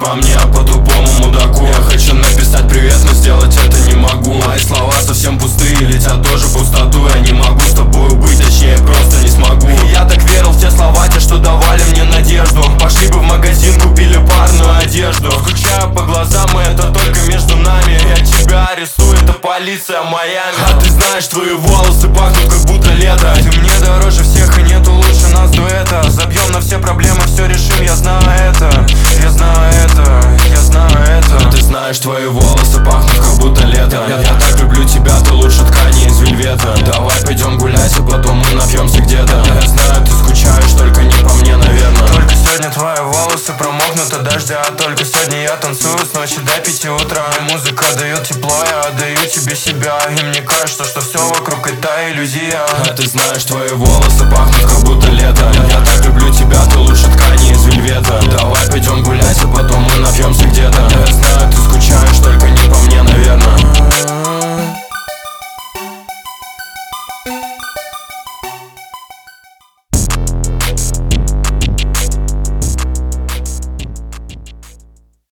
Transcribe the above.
по мне, а по тупому мудаку. Я хочу написать привет, но сделать это не могу. Мои слова совсем пустые, летят тоже в пустоту. Я не могу с тобою быть, точнее просто не смогу. Я так верил в те слова, те, что давали мне надежду. Пошли бы в магазин, купили парную одежду. Скучаю по глазам, и это только между нами. Я тебя рисую, это полиция Майами. А ты знаешь, твои волосы пахнут как будто лето. Ты мне дороже всех, и нету лучше нас дуэта. Забьем на все проблемы, все решим, я знаю это. Я знаю это, я знаю это. А ты знаешь, твои волосы пахнут как будто лето. Я так люблю тебя, ты лучше ткани из вельвета. Давай пойдем гулять, а потом мы напьемся где-то. Я знаю, ты скучаешь, только не по мне, наверное. Только сегодня твои волосы промокнут от дождя. Только сегодня я танцую с ночи до 5 утра. И музыка дает тепло, я отдаю тебе себя. И мне кажется, что все вокруг это иллюзия. А ты знаешь, твои волосы пахнут как будто лето. Я так люблю тебя, ты лучше ткани из вельвета. Давай пойдем гулять.